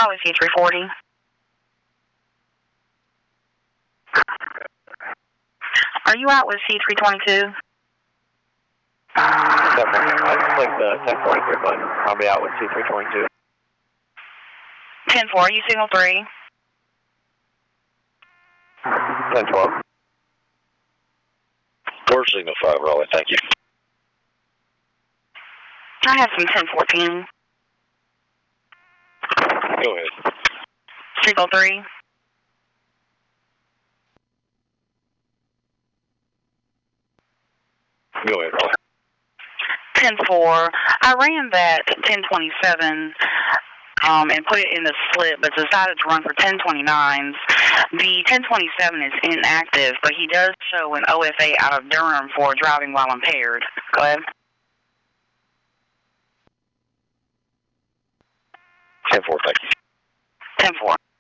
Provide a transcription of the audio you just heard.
Raleigh C340. Are you out with C322? I can click the 1043 button. I'll be out with C322. 10-4, are you signal 3? 10-12. We're signal 5, Raleigh, thank you. I have some 10-14. Go ahead. Signal 3. Go ahead, Raleigh. 10-4. I ran that 1027 and put it in the slip, but decided to run for 1029s. The 1027 is inactive, but he does show an OFA out of Durham for driving while impaired. Go ahead. 10-4, thank you. 10-4.